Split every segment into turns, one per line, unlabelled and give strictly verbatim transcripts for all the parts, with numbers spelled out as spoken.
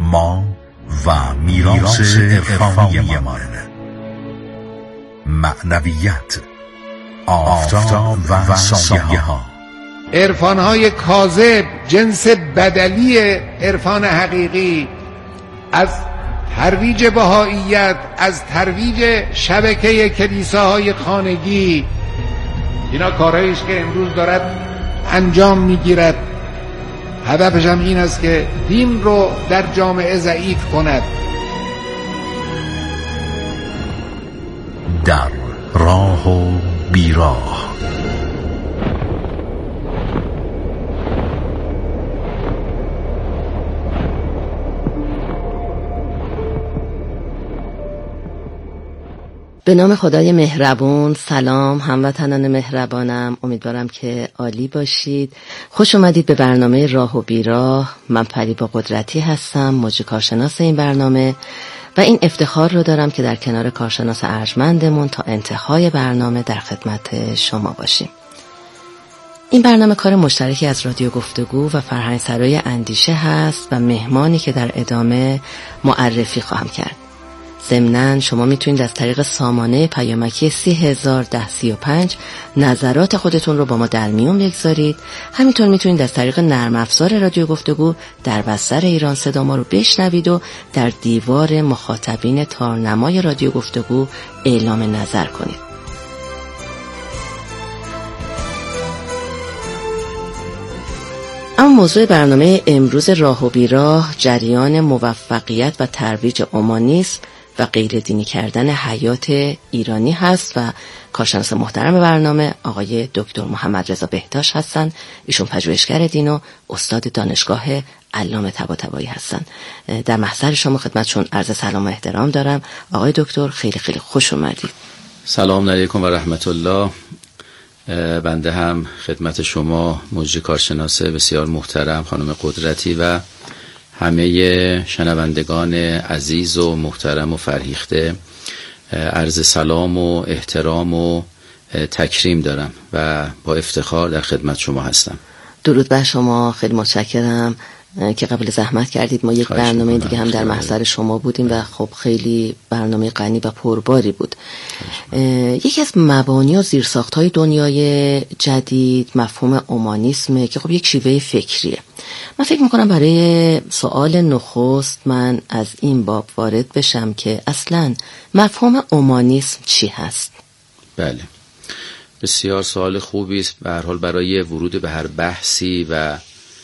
ما و میراث عرفانیمان، معنویت، آفتاب و سایه ها،
عرفان‌های کاذب، جنس بدلی عرفان حقیقی، از ترویج بهائیت، از ترویج شبکه کلیساهای خانگی. اینا کارهایی است که امروز دارد انجام میگیرد. هدفش هم این است که دین رو در جامعه ضعیف کند.
در راه و بیراه.
به نام خدای مهربون. سلام هموطنان مهربانم، امیدوارم که عالی باشید. خوش اومدید به برنامه راه و بیراه. من فریبا قدرتی هستم، مجری کارشناس این برنامه و این افتخار رو دارم که در کنار کارشناس ارجمندمون تا انتهای برنامه در خدمت شما باشیم. این برنامه کار مشترکی از رادیو گفتگو و فرهنگ سرای اندیشه هست و مهمانی که در ادامه معرفی خواهم کرد. ضمناً شما میتونید از طریق سامانه پیامکی سی هزار ده سی و پنج نظرات خودتون رو با ما در میون بگذارید. همینطور میتونید از طریق نرم افزار رادیو گفتگو در بستر ایران صدا ما رو بشنوید و در دیوار مخاطبین تارنمای رادیو گفتگو اعلام نظر کنید. اما موضوع برنامه امروز راه و بیراه جریان موفقیت و ترویج اومانیسم و غیر دینی کردن حیات ایرانی هست و کارشناس محترم برنامه آقای دکتر محمد رضا بهداشت هستن. ایشون پژوهشگر دین و استاد دانشگاه علامه طباطبایی هستن. در محضر شما خدمتشون عرض سلام و احترام دارم. آقای دکتر خیلی خیلی خوش اومدید.
سلام علیکم و رحمت الله. بنده هم خدمت شما مجری کارشناس بسیار محترم خانم قدرتی و همه شنوندگان عزیز و محترم و فرهیخته عرض سلام و احترام و تکریم دارم و با افتخار در خدمت شما هستم.
درود بر شما، خیلی متشکرم که قبل زحمت کردید. ما یک برنامه دیگه هم در محضر شما بودیم و خب خیلی برنامه غنی و پرباری بود. یکی از مبانی و زیرساخت‌های دنیای جدید مفهوم اومانیسمه که خب یک شیوه فکریه. من فکر میکنم برای سوال نخست من از این باب وارد بشم که اصلاً مفهوم اومانیسم چی هست؟
بله، بسیار سوال خوبی است. به هر حال برای ورود به هر بحثی و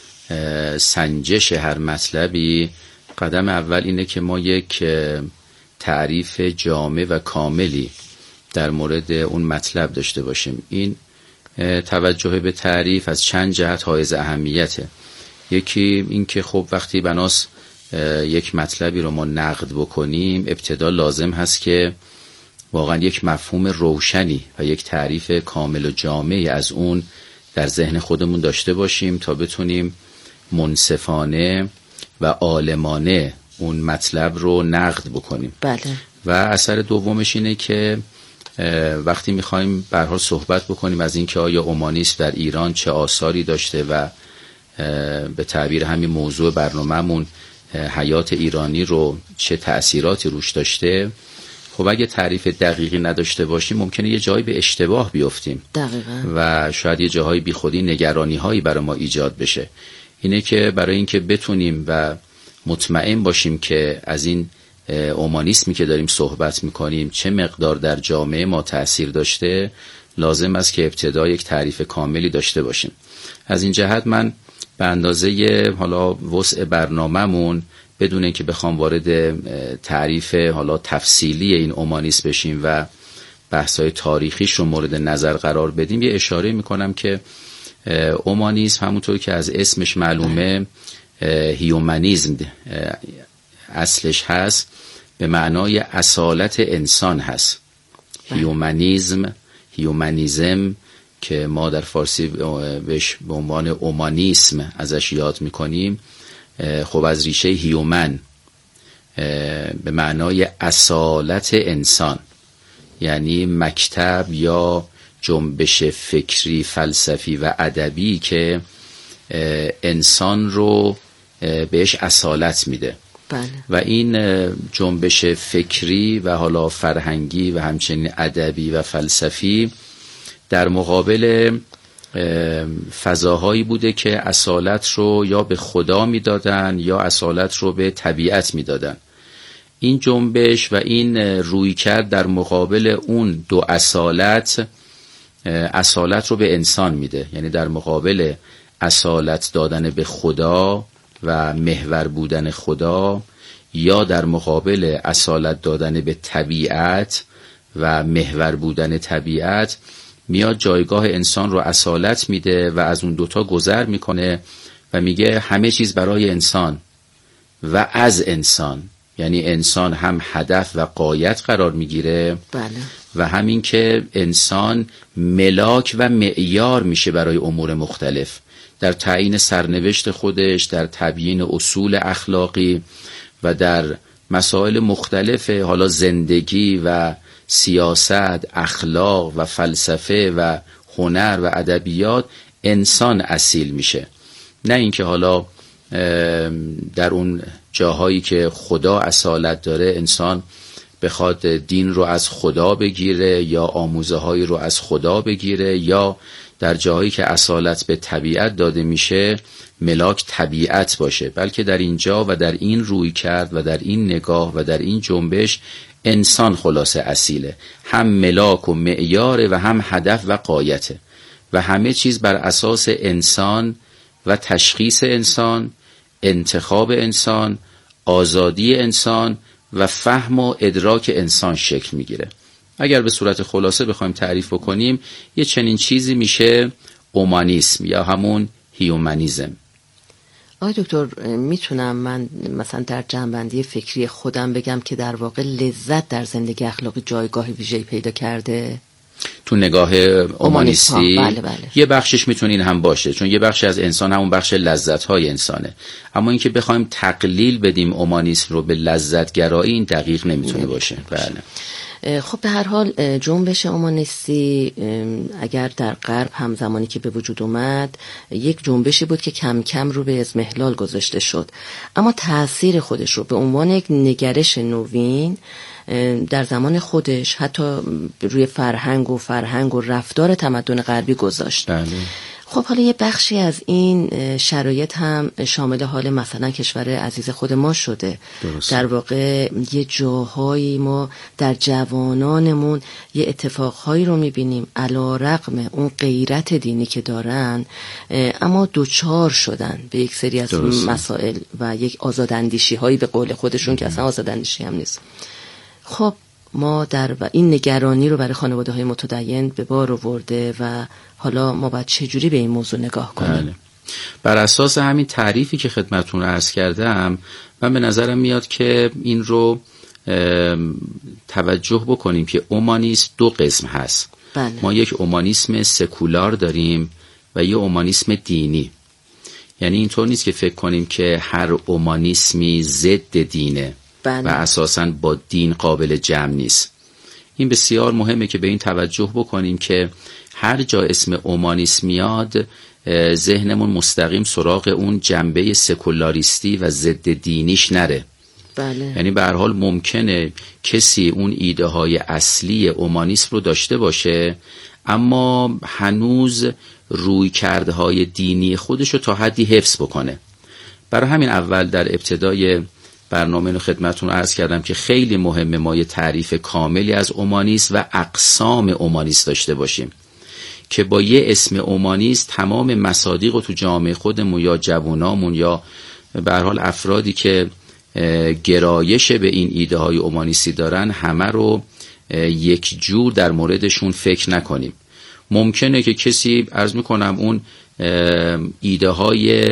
سنجش هر مطلبی قدم اول اینه که ما یک تعریف جامع و کاملی در مورد اون مطلب داشته باشیم. این توجه به تعریف از چند جهت حائز اهمیته. یکی این که خب وقتی بناس یک مطلبی رو ما نقد بکنیم ابتدا لازم هست که واقعا یک مفهوم روشنی و یک تعریف کامل و جامعی از اون در ذهن خودمون داشته باشیم تا بتونیم منصفانه و عالمانه اون مطلب رو نقد بکنیم.
بله. و
اثر دومش اینه که وقتی میخوایم به هر حال صحبت بکنیم از اینکه آیا اومانیسم در ایران چه آثاری داشته و به تعبیر همین موضوع برنامه‌مون حیات ایرانی رو چه تأثیراتی روش داشته، خب اگه تعریف دقیقی نداشته باشیم ممکنه یه جایی به اشتباه بیفتیم.
دقیقاً. و
شاید یه جاهای بی خودی نگرانی هایی برای ما ایجاد بشه. اینه که برای اینکه بتونیم و مطمئن باشیم که از این اومانیسمی که داریم صحبت میکنیم چه مقدار در جامعه ما تأثیر داشته، لازم است که ابتدا یک تعریف کاملی داشته باشیم. از این جهت من به اندازه حالا وسع برنامه‌مون بدون اینکه بخوام وارد تعریف حالا تفصیلی این اومانیسم بشیم و بحث‌های تاریخیش رو مورد نظر قرار بدیم، یه اشاره میکنم که اومانیسم همونطور که از اسمش معلومه هیومنیزم اصلش هست، به معنای اصالت انسان هست. هیومنیزم، هیومنیزم که ما در فارسی بهش به عنوان اومانیسم ازش یاد میکنیم، خب از ریشه هیومن به معنای اصالت انسان، یعنی مکتب یا جنبش فکری، فلسفی و ادبی که انسان رو بهش اصالت میده.
بله.
و این جنبش فکری و حالا فرهنگی و همچنین ادبی و فلسفی در مقابل فضاهایی بوده که اصالت رو یا به خدا میدادن یا اصالت رو به طبیعت میدادن. این جنبش و این رویکرد در مقابل اون دو اصالت اصالت رو به انسان میده، یعنی در مقابل اصالت دادن به خدا و محور بودن خدا یا در مقابل اصالت دادن به طبیعت و محور بودن طبیعت میاد جایگاه انسان رو اصالت میده و از اون دوتا گذر میکنه و میگه همه چیز برای انسان و از انسان، یعنی انسان هم هدف و غایت قرار میگیره
بله.
و همین که انسان ملاک و معیار میشه برای امور مختلف، در تعیین سرنوشت خودش، در تبیین اصول اخلاقی و در مسائل مختلف حالا زندگی و سیاست، اخلاق و فلسفه و هنر و ادبیات انسان اصیل میشه. نه اینکه حالا در اون جاهایی که خدا اصالت داره انسان بخواد دین رو از خدا بگیره یا آموزه هایی رو از خدا بگیره، یا در جاهایی که اصالت به طبیعت داده میشه ملاک طبیعت باشه، بلکه در اینجا و در این روی کرد و در این نگاه و در این جنبش انسان خلاصه اصیله، هم ملاک و معیاره و هم هدف و غایته و همه چیز بر اساس انسان و تشخیص انسان، انتخاب انسان، آزادی انسان و فهم و ادراک انسان شکل میگیره. اگر به صورت خلاصه بخوایم تعریف بکنیم یه چنین چیزی میشه اومانیسم یا همون هیومانیزم.
آقای دکتر میتونم من مثلا در جنبندی فکری خودم بگم که در واقع لذت در زندگی اخلاقی جایگاه ویژه‌ای پیدا کرده؟
تو نگاه اومانیستی
بله بله.
یه بخشش میتونه این هم باشه، چون یه بخش از انسان همون بخش لذت‌های انسانه، اما اینکه بخوایم تقلیل بدیم اومانیسم رو به لذت‌گرایی این دقیق نمیتونه باشه. بله.
خب به هر حال جنبش اومانیستی اگر در غرب هم زمانی که به وجود اومد یک جنبشی بود که کم کم رو به اضمحلال گذاشته شد، اما تأثیر خودش رو به عنوان یک نگرش نوین در زمان خودش حتی روی فرهنگ و فرهنگ و رفتار تمدن غربی گذاشت.
بله.
خب حالا یه بخشی از این شرایط هم شامل حال مثلا کشور عزیز خود ما شده.
درست.
در واقع یه جاهایی ما در جوانانمون یه اتفاقهایی رو میبینیم علی رغم اون غیرت دینی که دارن اما دوچار شدن به یک سری از
درست.
مسائل و یک آزاداندیشی هایی به قول خودشون که اصلا آزاداندیشی هم نیست. خب ما در و این نگرانی رو برای خانواده های متدین به بار آورده و حالا ما باید چجوری به این موضوع نگاه کنیم؟
بله. بر اساس همین تعریفی که خدمتتون عرض کردم من به نظرم میاد که این رو توجه بکنیم که اومانیسم دو قسم هست.
بله.
ما یک اومانیسم سکولار داریم و یک اومانیسم دینی. یعنی اینطور نیست که فکر کنیم که هر اومانیسمی ضد دینه.
بله.
و اساساً با دین قابل جمع نیست. این بسیار مهمه که به این توجه بکنیم که هر جا اسم اومانیسم میاد ذهنمون مستقیم سراغ اون جنبه سکولاریستی و ضد دینیش نره.
بله.
یعنی به هر حال ممکنه کسی اون ایده های اصلی اومانیسم رو داشته باشه اما هنوز روی کرده های دینی خودش رو تا حدی حفظ بکنه. برای همین اول در ابتدای برنامه رو خدمتتون عرض کردم که خیلی مهمه ما یه تعریف کاملی از اومانیسم و اقسام اومانیسم داشته باشیم که با یه اسم اومانیسم تمام مصادیق رو تو جامعه خودمون یا جوانامون یا به هر حال افرادی که گرایش به این ایده های اومانیستی دارن همه رو یک جور در موردشون فکر نکنیم. ممکنه که کسی عرض میکنم اون ایده های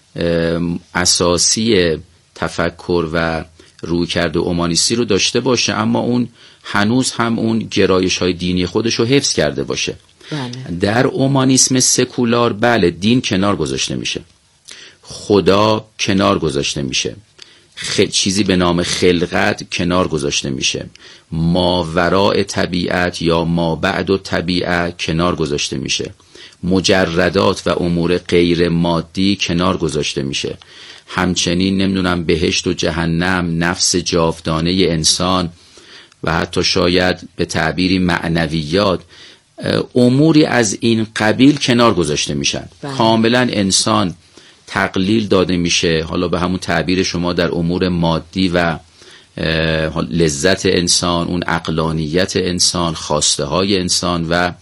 اساسی تفکر و رویکرد اومانیستی رو داشته باشه اما اون هنوز هم اون گرایش های دینی خودش رو حفظ کرده باشه.
بله.
در اومانیسم سکولار بله دین کنار گذاشته میشه، خدا کنار گذاشته میشه، خ... چیزی به نام خلقت کنار گذاشته میشه، ماوراء طبیعت یا ما بعد و طبیعت کنار گذاشته میشه، مجردات و امور غیر مادی کنار گذاشته میشه. همچنین نمیدونم بهشت و جهنم، نفس جاودانه انسان و حتی شاید به تعبیری معنویات، اموری از این قبیل کنار گذاشته میشن. بله. کاملا انسان تقلیل داده میشه، حالا به همون تعبیر شما، در امور مادی و لذت انسان، اون عقلانیت انسان، خواسته های انسان و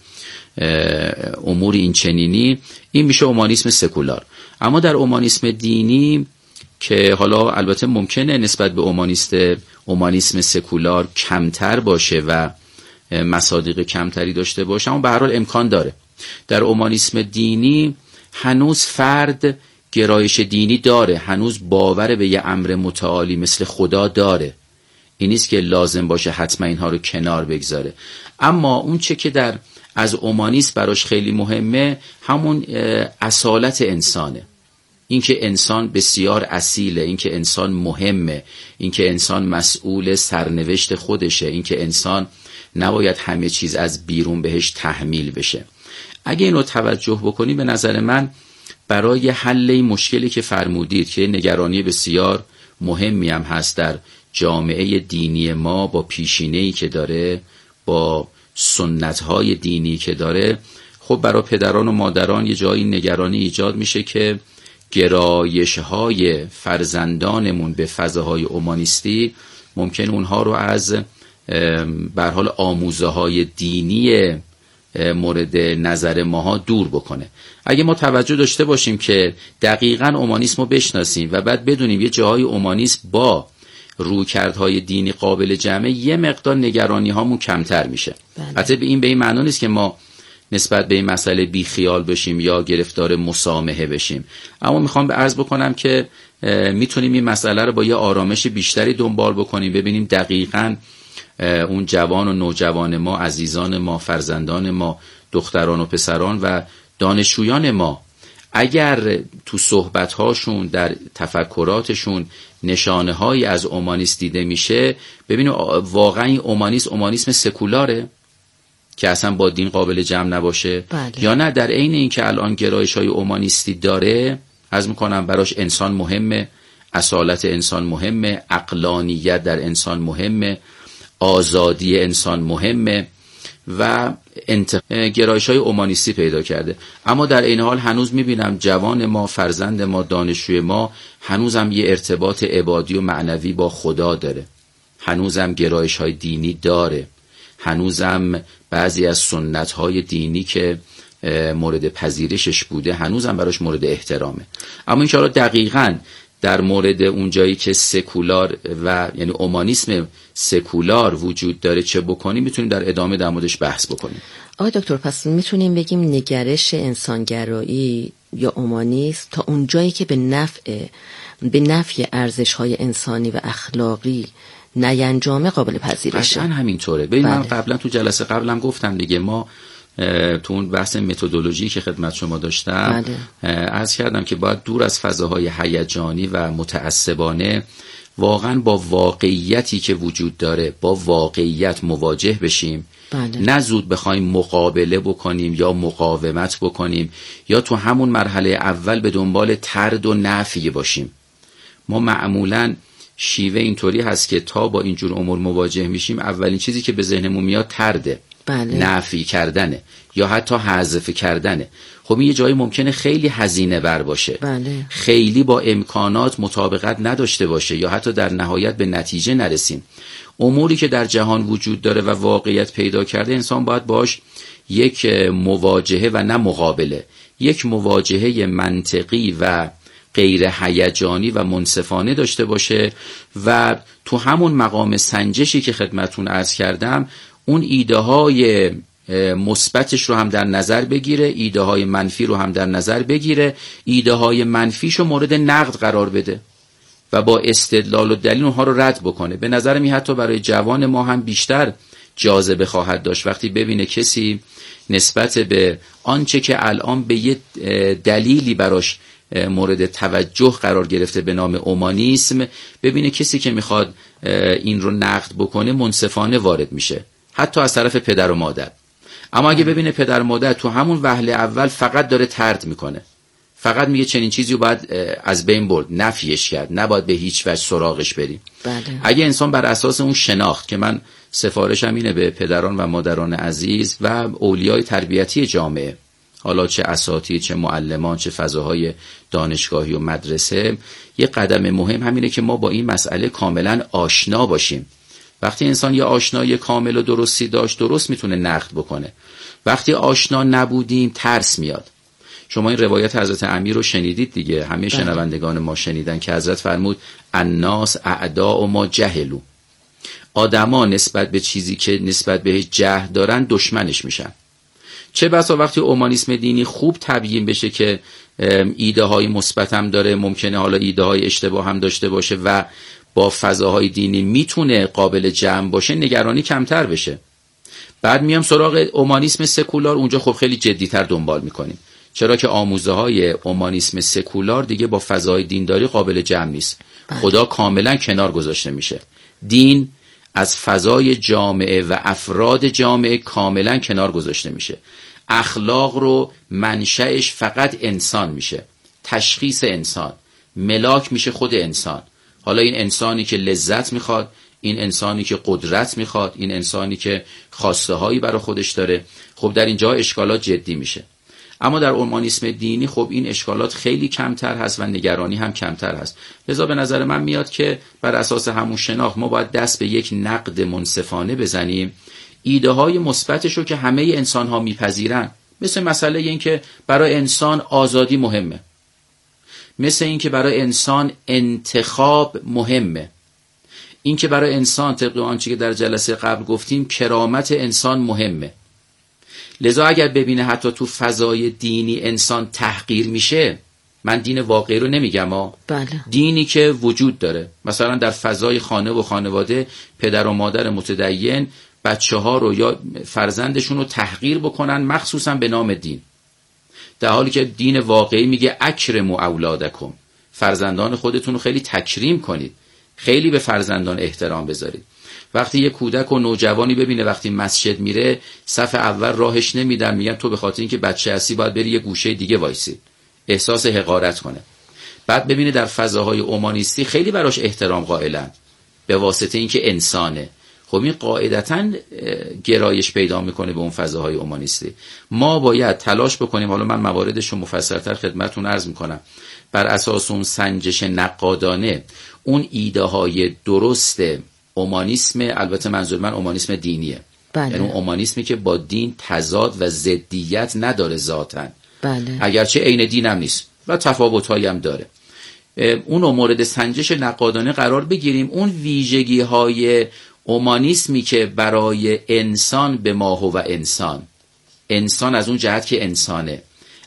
امور این چنینی. این میشه اومانیسم سکولار. اما در اومانیسم دینی که حالا البته ممکنه نسبت به اومانیست اومانیسم سکولار کمتر باشه و مصادیق کمتری داشته باشه، اما به هر حال امکان داره. در اومانیسم دینی هنوز فرد گرایش دینی داره، هنوز باور به یه امر متعالی مثل خدا داره. این نیست که لازم باشه حتما اینها رو کنار بگذاره. اما اون چه که در از اومانیسم براش خیلی مهمه همون اصالت انسانه. اینکه انسان بسیار اصیله، اینکه انسان مهمه، اینکه انسان مسئول سرنوشت خودشه، اینکه انسان نباید همه چیز از بیرون بهش تحمیل بشه. اگه اینو توجه بکنی به نظر من برای حل این مشکلی که فرمودید که نگرانی بسیار مهمی هم هست در جامعه دینی ما، با پیشینه‌ای که داره، با سنت‌های دینی که داره، خب برای پدران و مادران یه جایی نگرانی ایجاد میشه که گرایش‌های فرزندانمون به فضاهای اومانیستی ممکن اونها رو از به هر حال آموزه‌های دینی مورد نظر ماها دور بکنه. اگه ما توجه داشته باشیم که دقیقاً اومانیسم رو بشناسیم و بعد بدونیم یه جاهای اومانیسم با رویکردهای دینی قابل جمعه، یه مقدار نگرانی هامون کمتر میشه. البته به این به این معنی نیست که ما نسبت به این مسئله بی خیال بشیم یا گرفتار مسامحه بشیم، اما میخوام به عرض بکنم که میتونیم این مسئله رو با یه آرامش بیشتری دنبال بکنیم، ببینیم دقیقاً اون جوان و نوجوان ما، عزیزان ما، فرزندان ما، دختران و پسران و دانشجویان ما اگر تو صحبت‌هاشون، در تفکراتشون نشانه هایی از اومانیسم دیده میشه، ببینیم واقعا این اومانیسم اومانیسم سکولاره که اصلا با دین قابل جمع نباشه. بله. یا نه در عین این که الان گرایش های اومانیستی داره، عرض میکنم براش انسان مهمه، اصالت انسان مهمه، عقلانیت در انسان مهمه، آزادی انسان مهمه و انت... گرایش های اومانیستی پیدا کرده. اما در این حال هنوز میبینم جوان ما، فرزند ما، دانشجوی ما هنوزم یه ارتباط عبادی و معنوی با خدا داره، هنوزم گرایش های دینی داره، هنوزم بعضی از سنت های دینی که مورد پذیرشش بوده هنوزم براش مورد احترامه. اما انشاءالله دقیقاً در مورد اون جایی که سکولار و یعنی اومانیسم سکولار وجود داره چه بکنیم، میتونیم در ادامه در موردش بحث بکنیم.
آقای دکتر، پس میتونیم بگیم نگرش انسانگرایی یا اومانیسم تا اون جایی که به نفع به نفع ارزش‌های انسانی و اخلاقی نینجامه قابل پذیرشه.
اصلا همینطوره. ببین من قبلا تو جلسه قبلم گفتم دیگه، ما تو اون بحث متدولوژی که خدمت شما داشتم عرض کردم که باید دور از فضاهای هیجانی و متعصبانه واقعا با واقعیتی که وجود داره، با واقعیت مواجه بشیم. بله. نه زود بخوایم مقابله بکنیم یا مقاومت بکنیم یا تو همون مرحله اول به دنبال طرد و نفی باشیم. ما معمولاً شیوه اینطوری هست که تا با اینجور امور مواجه میشیم اولین چیزی که به ذهنمون میاد طرده. بله. نفی کردنه یا حتی حذف کردنه. خب این یه جایی ممکنه خیلی هزینه بر باشه. بله. خیلی با امکانات مطابقت نداشته باشه یا حتی در نهایت به نتیجه نرسیم. اموری که در جهان وجود داره و واقعیت پیدا کرده، انسان باید باش یک مواجهه و نه مقابله، یک مواجهه منطقی و غیر هیجانی و منصفانه داشته باشه و تو همون مقام سنجشی که خدمتون عرض کردم اون ایده های مثبتش رو هم در نظر بگیره، ایده های منفی رو هم در نظر بگیره، ایده های منفیش رو مورد نقد قرار بده و با استدلال و دلیل اونها رو رد بکنه. به نظر می حتی برای جوان ما هم بیشتر جاذبه خواهد داشت وقتی ببینه کسی نسبت به آنچه که الان به یه دلیلی براش مورد توجه قرار گرفته به نام اومانیسم، ببینه کسی که میخواد این رو نقد بکنه منصفانه وارد میشه، حتی از طرف پدر و مادر. اما اگه ببینه پدر مادر تو همون وهله اول فقط داره طرد میکنه، فقط میگه چنین چیزی رو باید از بین برد، نفیش کرد، نباید به هیچ وجه سراغش بریم.
بله.
اگه انسان بر اساس اون شناخت که من سفارشم اینه به پدران و مادران عزیز و اولیای تربیتی جامعه، حالا چه اساتید، چه معلمان، چه فضاهای دانشگاهی و مدرسه، یه قدم مهم همینه که ما با این مسئله کاملا آشنا باشیم. وقتی انسان یه آشنایی کامل و درستی داشت، درست میتونه نقد بکنه. وقتی آشنا نبودیم ترس میاد. شما این روایت حضرت امیر رو شنیدید دیگه، همه شنوندگان ما شنیدن که حضرت فرمود الناس اعداء ما جهلوا، آدما نسبت به چیزی که نسبت بهش جهل دارن دشمنش میشن. چه بسا وقتی اومانیسم دینی خوب تبیین بشه که ایده های مثبت هم داره، ممکنه حالا ایده های اشتباه هم داشته باشه و با فضاهای دینی میتونه قابل جمع باشه، نگرانی کمتر بشه. بعد میام سراغ اومانیسم سکولار، اونجا خب خیلی جدیتر دنبال میکنیم، چرا که آموزه های اومانیسم سکولار دیگه با فضای دینداری قابل جمع نیست. خدا کاملا کنار گذاشته میشه، دین از فضای جامعه و افراد جامعه کاملا کنار گذاشته میشه. اخلاق رو منشأش فقط انسان میشه، تشخیص انسان، ملاک میشه خود انسان. حالا این انسانی که لذت میخواد، این انسانی که قدرت میخواد، این انسانی که خواسته هایی برای خودش داره، خب در اینجا اشکالات جدی میشه. اما در اومانیسم دینی خب این اشکالات خیلی کمتر هست و نگرانی هم کمتر هست. لذا به نظر من میاد که بر اساس همون شناخت ما باید دست به یک نقد منصفانه بزنیم، ایده های مثبتش رو که همه انسان ها میپذیرن، مثل مسئله این که برای انسان آزادی مهمه، مثل این که برای انسان انتخاب مهمه، این که برای انسان طبق آنچه که در جلسه قبل گفتیم کرامت انسان مهمه. لذا اگر ببینه حتی تو فضای دینی انسان تحقیر میشه، من دین واقعی رو نمیگم ها،
بله.
دینی که وجود داره، مثلا در فضای خانه و خانواده پدر و مادر متدین بچه ها رو یا فرزندشون رو تحقیر بکنن مخصوصا به نام دین، در حالی که دین واقعی میگه اکرموا اولادکم، فرزندان خودتون رو خیلی تکریم کنید، خیلی به فرزندان احترام بذارید. وقتی یه کودک و نوجوانی ببینه وقتی مسجد میره صف اول راهش نمیدن، میگن تو به خاطر اینکه بچه هستی باید بری یه گوشه دیگه وایسی، احساس حقارت کنه. بعد ببینه در فضاهای اومانیستی خیلی براش احترام قائلن به واسطه اینکه انسانه. خب این قاعدتاً گرایش پیدا میکنه به اون فضاهای اومانیستی. ما باید تلاش بکنیم، حالا من مواردش رو مفصل‌تر خدمتتون عرض میکنم، بر اساس اون سنجش نقادانه اون ایده های درست اومانیسم، البته منظور من اومانیسم دینیه،
بله.
یعنی اون اومانیسمی که با دین تضاد و ضدیت نداره ذاتاً،
بله.
اگرچه عین دین هم نیست و تفاوت‌هایی هم داره، اون رو مورد سنجش نقادانه قرار بگیریم. اون ویژگی‌های اومانیسمی که برای انسان به ما هو انسان، انسان از اون جهت که انسانه،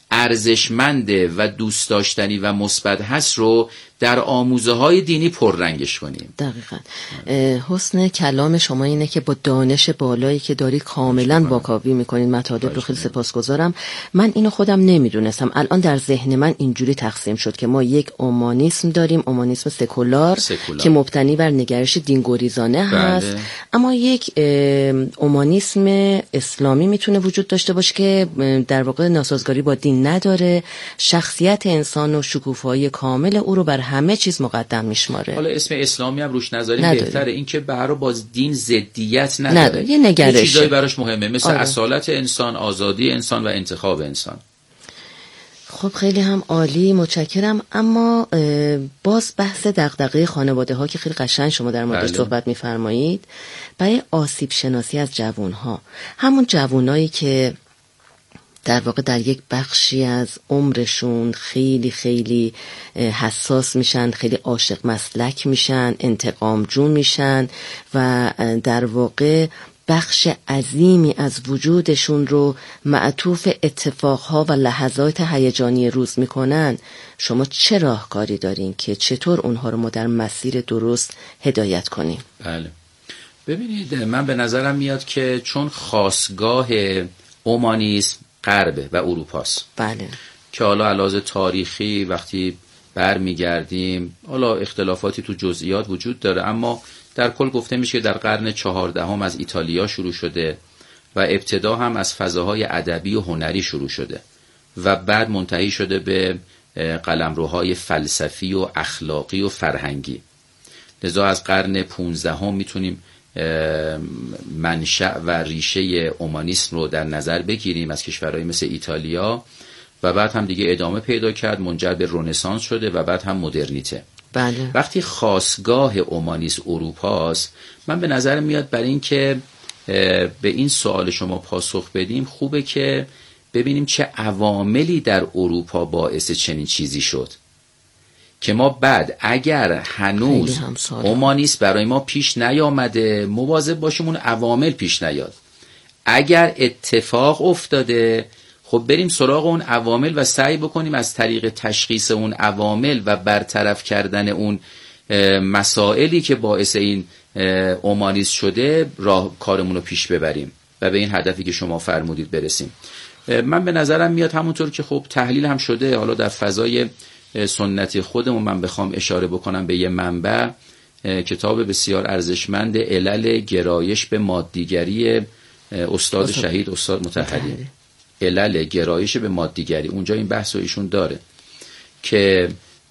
ارزشمنده و دوست داشتنی و مثبت هست رو در آموزه های دینی پررنگش کنیم.
دقیقاً. حسن کلام شما اینه که با دانش بالایی که داری کاملا واکاوی میکنین مطالب رو، خیلی سپاسگزارم. من اینو خودم نمیدونستم، الان در ذهن من اینجوری تقسیم شد که ما یک اومانیسم داریم، اومانیسم سکولار, سکولار که مبتنی بر نگرش دینگریزانه هست. بله. اما یک اومانیسم اسلامی میتونه وجود داشته باشه که در واقع ناسازگاری با دین نداره، شخصیت انسان و شکوفایی کامل او رو بر همه چیز مقدم میشماره.
حالا اسم اسلامی هم روش نذاریم بهتره، این که برای باز دین ضدیت نداره, نداره.
یه نگرش،
یه چیزایی براش مهمه، مثل
آره.
اصالت انسان، آزادی انسان و انتخاب انسان.
خب خیلی هم عالی، متشکرم. اما باز بحث دغدغه خانواده ها که خیلی قشنگ شما در موردش بله. صحبت میفرمایید، برای آسیب شناسی از جوان ها، همون جوانایی که در واقع در یک بخشی از عمرشون خیلی خیلی حساس میشن، خیلی عاشق مسلک میشن، انتقام جون میشن و در واقع بخش عظیمی از وجودشون رو معطوف اتفاقها و لحظات هیجانی روز میکنن، شما چه راهکاری دارین که چطور اونها رو ما در مسیر درست هدایت کنیم؟
بله ببینید، من به نظرم میاد که چون خاصگاه اومانیسم غربه و اروپاست،
بله،
که حالا علاوه تاریخی وقتی برمیگردیم حالا اختلافاتی تو جزئیات وجود داره، اما در کل گفته میشه در قرن چهاردهم از ایتالیا شروع شده و ابتدا هم از فضاهای ادبی و هنری شروع شده و بعد منتهی شده به قلمروهای فلسفی و اخلاقی و فرهنگی. لذا از قرن پونزدهم میتونیم منشأ و ریشه اومانیسم رو در نظر بگیریم از کشورهای مثل ایتالیا و بعد هم دیگه ادامه پیدا کرد، منجر به رنسانس شده و بعد هم مدرنیته.
بله.
وقتی خاستگاه اومانیسم اروپاست، من به نظر میاد برای این که به این سوال شما پاسخ بدیم خوبه که ببینیم چه عواملی در اروپا باعث چنین چیزی شد که ما بعد اگر هنوز اومانیسم برای ما پیش نیامده مواظب باشیم اون عوامل پیش نیاد. اگر اتفاق افتاده خب بریم سراغ اون عوامل و سعی بکنیم از طریق تشخیص اون عوامل و برطرف کردن اون مسائلی که باعث این اومانیسم شده راه کارمون رو پیش ببریم و به این هدفی که شما فرمودید برسیم. من به نظرم میاد همونطور که خب تحلیل هم شده، حالا در فضای سنتی خودمون من بخوام اشاره بکنم به یه منبع، کتاب بسیار ارزشمند علل گرایش به مادیگری استاد شهید استاد مطهری، علل گرایش به مادیگری، اونجا این بحث رو ایشون داره که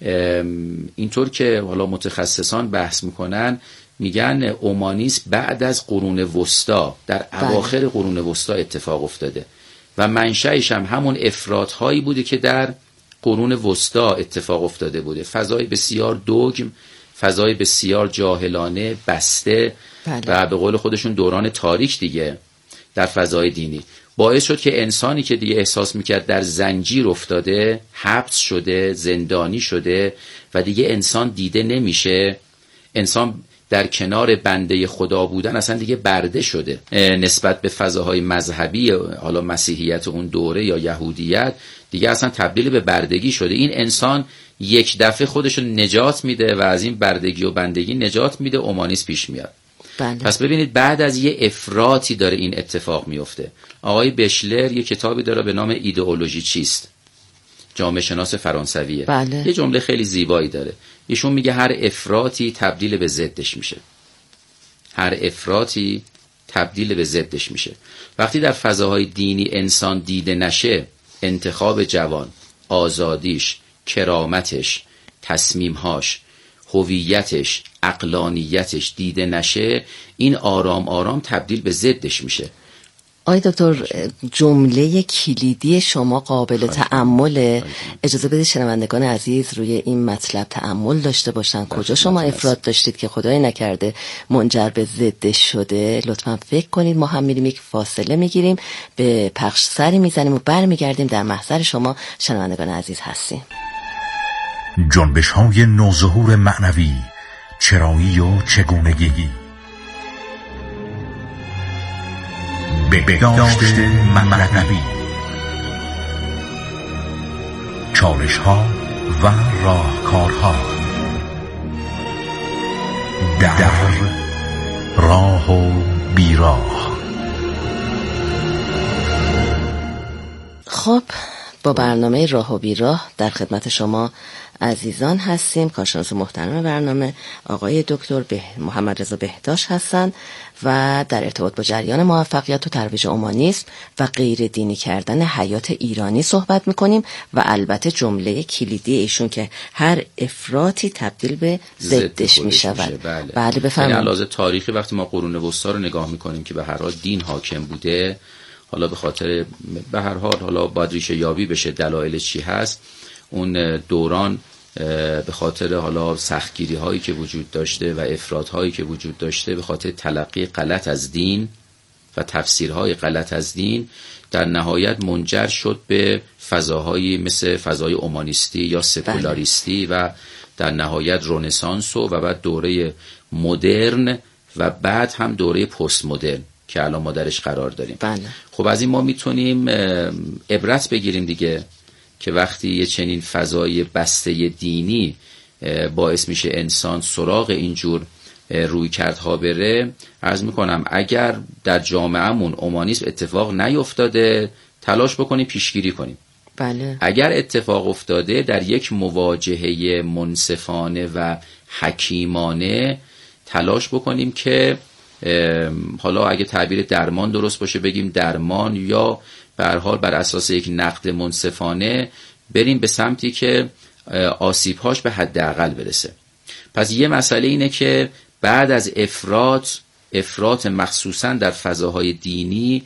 اینطور که حالا متخصصان بحث میکنن میگن اومانیسم بعد از قرون وسطا در اواخر قرون وسطا اتفاق افتاده و منشأش هم همون افراط‌هایی بوده که در قرون وسطا اتفاق افتاده بوده، فضای بسیار دوگم، فضای بسیار جاهلانه بسته بله. و به قول خودشون دوران تاریک دیگه در فضای دینی باعث شد که انسانی که دیگه احساس میکرد در زنجیر افتاده، حبس شده، زندانی شده و دیگه انسان دیده نمیشه، انسان در کنار بنده خدا بودن اصلا دیگه برده شده نسبت به فضاهای مذهبی، حالا مسیحیت اون دوره یا یهودیت دیگه اصلا تبدیل به بردگی شده. این انسان یک دفعه خودشو نجات میده و از این بردگی و بندگی نجات میده، اومانیسم پیش میاد.
بله.
پس ببینید بعد از یه افراطی داره این اتفاق میفته. آقای بشلر یه کتابی داره به نام ایدئولوژی چیست، جامعه شناس فرانسویه.
بله.
یه جمله خیلی زیبایی داره، ایشون میگه هر افراطی تبدیل به ضدش میشه، هر افراطی تبدیل به ضدش میشه. وقتی در فضاهای دینی انسان دیده نشه، انتخاب جوان، آزادیش، کرامتش، تصمیمهاش، هویتش، عقلانیتش دیده نشه، این آرام آرام تبدیل به ضدش میشه.
آی دکتر جمله کلیدی شما قابل تأمل، اجازه بدید شنوندگان عزیز روی این مطلب تأمل داشته باشن. کجا شما افراط داشتید که خدای نکرده منجر به ضدش شده؟ لطفا فکر کنید. ما هم میریم یک فاصله میگیریم، به پخش سری میزنیم و برمیگردیم. در محضر شما شنوندگان عزیز هستیم.
جنبش های نوظهور معنوی، چرایی و چگونگی، به بهداشت معنوی، چالش ها و راهکارها در راه و بیراه.
خب با برنامه راه و بیراه در خدمت شما عزیزان هستیم. کارشناس محترم برنامه آقای دکتر به محمد رضا بهداشت هستند و در ارتباط با جریان موفقیت و ترویج اومانیسم و غیر دینی کردن حیات ایرانی صحبت میکنیم و البته جمله کلیدی ایشون که هر افراطی تبدیل به ضدش میشود.
بله,
بله بفرمایید.
یعنی علاوه تاریخی وقتی ما قرون وسطا رو نگاه میکنیم که به هر حال دین حاکم بوده، حالا به خاطر به هر حال حالا باید ریشه یابی بشه دلایل چی هست، اون دوران به خاطر حالا سختگیری هایی که وجود داشته و افراط هایی که وجود داشته، به خاطر تلقی غلط از دین و تفسیرهای غلط از دین، در نهایت منجر شد به فضاهایی مثل فضای اومانیستی یا سکولاریستی و در نهایت رنسانس و بعد دوره مدرن و بعد هم دوره پست مدرن که الان ما درش قرار داریم.
بله.
خب از این ما میتونیم عبرت بگیریم دیگه که وقتی یه چنین فضای بسته دینی باعث میشه انسان سراغ اینجور رویکردها بره، عرض میکنم اگر در جامعهمون اومانیسم اتفاق نیفتاده تلاش بکنیم پیشگیری کنیم.
بله.
اگر اتفاق افتاده در یک مواجهه منصفانه و حکیمانه تلاش بکنیم که حالا اگه تعبیر درمان درست باشه بگیم درمان، یا به هر حال بر اساس یک نقد منصفانه بریم به سمتی که آسیب‌هاش به حداقل برسه. پس یه مسئله اینه که بعد از افراط افراط مخصوصا در فضاهای دینی،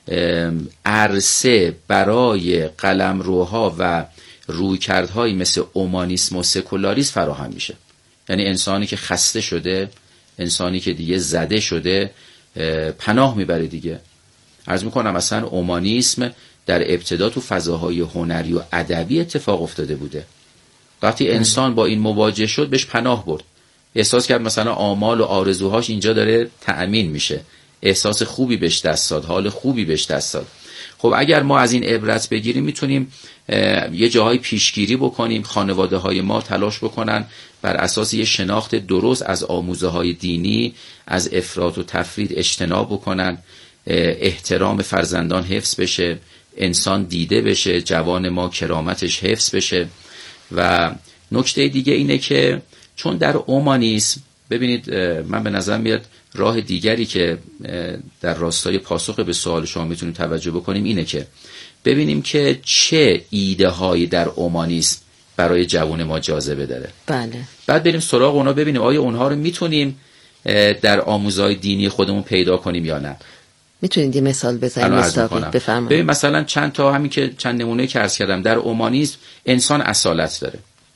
عرصه برای قلمروها و رویکردهایی مثل اومانیسم و سکولاریسم فراهم میشه. یعنی انسانی که خسته شده، انسانی که دیگه زده شده، پناه میبره دیگه. عرض میکنم مثلا اومانیسم در ابتدا تو فضاهای هنری و ادبی اتفاق افتاده بوده. وقتی انسان با این مواجه شد بهش پناه برد، احساس کرد مثلا آمال و آرزوهاش اینجا داره تأمین میشه، احساس خوبی بهش دست داد، حال خوبی بهش دست داد. خب اگر ما از این عبرت بگیریم میتونیم یه جاهای پیشگیری بکنیم، خانواده های ما تلاش بکنن بر اساس یه شناخت درست از آموزه های دینی از افراط و تفرید اجتناب بکنن، احترام فرزندان حفظ بشه، انسان دیده بشه، جوان ما کرامتش حفظ بشه. و نکته دیگه اینه که چون در اومانیسم ببینید، من به نظر میاد راه دیگری که در راستای پاسخ به سوال شما میتونیم توجه بکنیم اینه که ببینیم که چه ایده هایی در اومانیسم برای جوان ما جاذبه داره.
بله.
بعد بریم سراغ اونا، ببینیم آیا اونها رو میتونیم در آموزهای دینی خودمون پیدا کنیم یا نه.
میتونید یه مثال بزنید مستقیم بفرمایید؟
ببین مثلا چند تا همین که چند نمونه که عرض کردم، در اومانیسم انسان اصالت داره،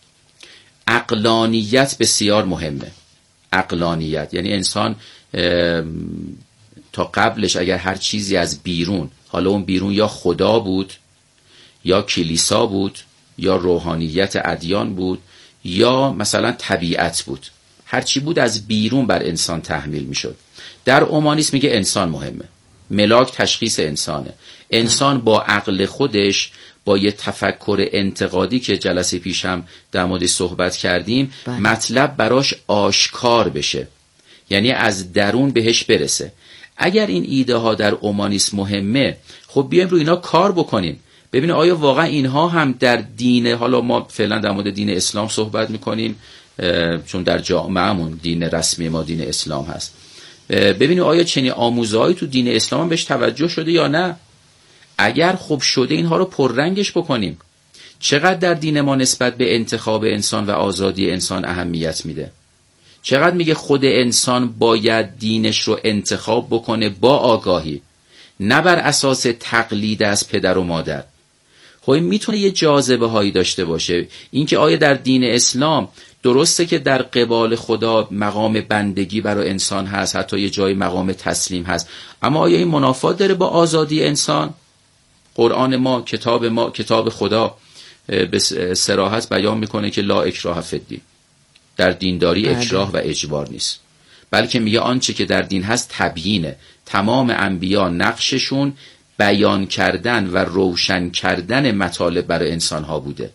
عقلانیت بسیار مهمه. عقلانیت یعنی انسان تا قبلش اگر هر چیزی از بیرون، حالا اون بیرون یا خدا بود یا کلیسا بود یا روحانیت ادیان بود یا مثلا طبیعت بود، هر چی بود از بیرون بر انسان تحمیل میشد. در اومانیسم میگه انسان مهمه، ملاک تشخیص انسانه. انسان با عقل خودش، با یه تفکر انتقادی که جلسه پیشم در موردش صحبت کردیم، بله. مطلب براش آشکار بشه، یعنی از درون بهش برسه. اگر این ایده ها در اومانیسم مهمه، خب بیایم روی اینا کار بکنیم، ببینید آیا واقعا اینها هم در دین، حالا ما فعلا در مورد دین اسلام صحبت میکنیم چون در جامعهمون دین رسمی ما دین اسلام هست، ببینید آیا چنین آموزهایی تو دین اسلام هم بهش توجه شده یا نه. اگر خوب شده اینها رو پررنگش بکنیم. چقدر در دین ما نسبت به انتخاب انسان و آزادی انسان اهمیت میده، چقدر میگه خود انسان باید دینش رو انتخاب بکنه با آگاهی، نه بر اساس تقلید از پدر و مادر. خب این میتونه یه جاذبه هایی داشته باشه. اینکه آیا در دین اسلام درسته که در قبال خدا مقام بندگی برای انسان هست، حتی یه جای مقام تسلیم هست، اما آیا این منافات داره با آزادی انسان؟ قرآن ما، کتاب ما، کتاب خدا به صراحت بیان میکنه که لا اکراه فی الدین، در دینداری اکراه و اجبار نیست، بلکه میگه آنچه که در دین هست تبیینه. تمام انبیا نقششون بیان کردن و روشن کردن مطالب برای انسان ها بوده،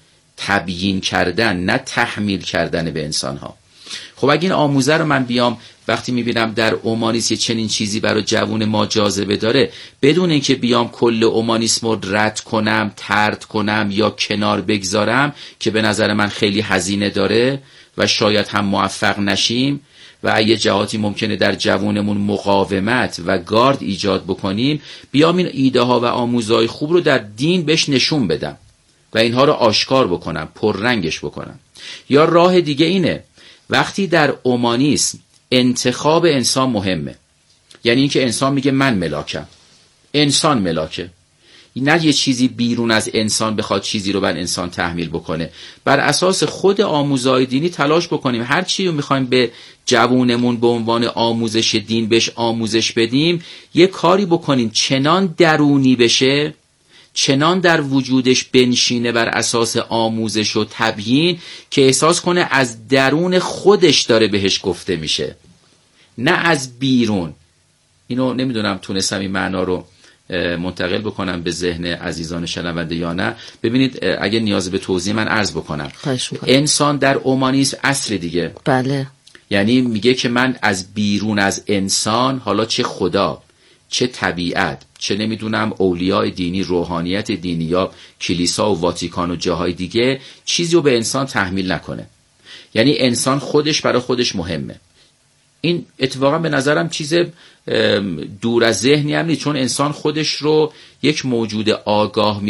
تبیین کردن، نه تحمیل کردن به انسان ها. خب اگه این آموزه رو من بیام وقتی میبینم در اومانیسم چنین چیزی برای جوون ما جاذبه داره، بدون اینکه بیام کل اومانیسم رو رد کنم، طرد کنم یا کنار بگذارم که به نظر من خیلی هزینه داره و شاید هم موفق نشیم و یه جهاتی ممکنه در جوونمون مقاومت و گارد ایجاد بکنیم، بیام این ایده ها و آموزهای خوب رو در دین بهش نشون بدم و اینها رو آشکار بکنم، پررنگش بکنم. یا راه دیگه اینه، وقتی در اومانیسم انتخاب انسان مهمه، یعنی اینکه انسان میگه من ملاکم، انسان ملاکه، نه یه چیزی بیرون از انسان بخواد چیزی رو بر انسان تحمیل بکنه. بر اساس خود آموزهای دینی تلاش بکنیم هر چی رو میخوایم به جوونمون به عنوان آموزش دین بهش آموزش بدیم، یه کاری بکنیم چنان درونی بشه، چنان در وجودش بنشینه بر اساس آموزش و تبیین که احساس کنه از درون خودش داره بهش گفته میشه، نه از بیرون. اینو نمیدونم تونستم این معنا رو منتقل بکنم به ذهن عزیزان شنونده یا نه. ببینید اگه نیاز به توضیح من عرض بکنم، انسان در اومانیسم اصل دیگه،
بله،
یعنی میگه که من از بیرون از انسان، حالا چه خدا، چه طبیعت، چه نمیدونم اولیاء دینی، روحانیت دینی یا کلیسا و واتیکان و جاهای دیگه، چیزی رو به انسان تحمیل نکنه. یعنی انسان خودش برای خودش مهمه. این اتفاقا به نظرم چیز دور از ذهنی هم نیست، چون انسان خودش رو یک موجود آگاه